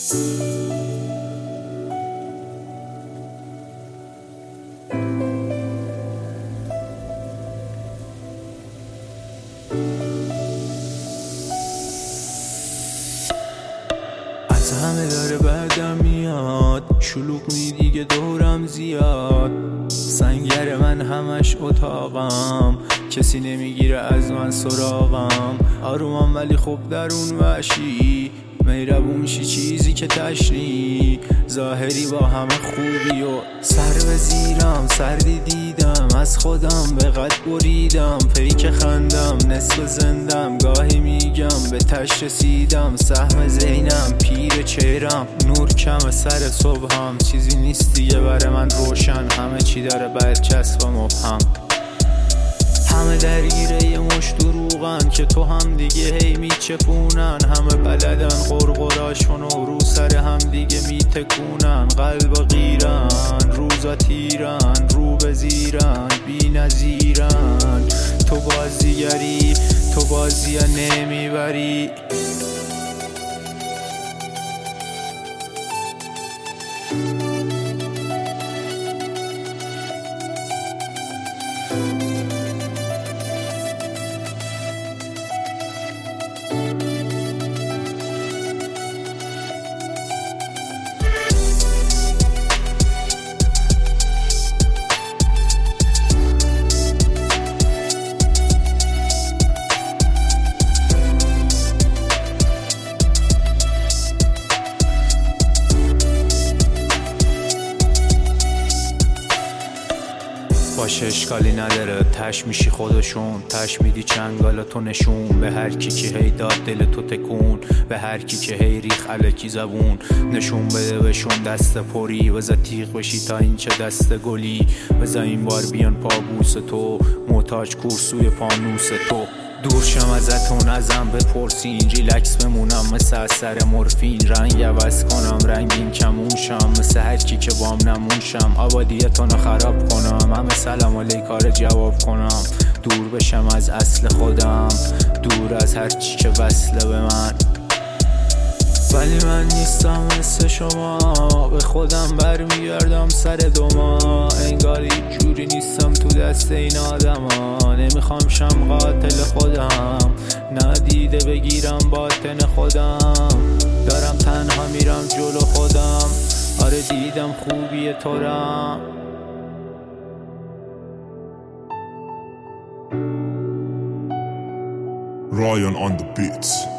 از همه داره بعدم میاد، شلوغ می دیگه دورم زیاد، سنگر من همش اتاقم، کسی نمیگیره از من سراغم، آرومم ولی خب درون وحشی، مهربون شی چیزی که تشنی، ظاهری با همه خوبی و سر به زیرم، سردی دیدم از خودم به قد بریدم، پیک خندم نصف زندم، گاهی میگم به تش رسیدم، سهم زینم پیر چهرم، نور کم سر صبحم، چیزی نیست دیگه بر من روشن، همه چی داره برچسب و مبهم، همه درگیره یه مش دروغن که تو هم دیگه هی میچپونن، همه بلدن قرقراشون و رو سر هم دیگه میتکونن، قلب غیرن روزا تیرن رو به زیرن بی نظیرن، تو بازیگری تو بازی نمیبری. باشه اشکالی نداره، تش میشی خودشون، تش میدی چنگالتو نشون، به هر کی که هی داد دل تو تکون، به هر کی که هی ریخ الکی زبون، نشون بده بهشون دست پری، بزا تیغ بشی تا این چه دست گلی، بزا این بار بیان پابوس تو، محتاج کورسوی پانوس تو، دور شم ازتون ازم بپرسین، ریلکس بمونم مثل اثر مورفین، رنگ عوض کنم رنگین کمونشم، مثل هر کی که بام نمونشم، آبادیتونو خراب کنم، همه سلام علیکار جواب کنم، دور بشم از اصل خودم، دور از هر چی که وصله به من، ولی من نیستم مثل شما، به خودم برمیگردم سر دوما، انگار هیچ جوری نیستم تو دست این آدما، نمیخوام شم قاتل خودم، ندیده بگیرم باطن خودم، دارم تنها میرم جلو خودم، آره دیدم خوبی تو رم. Ryan on the beats.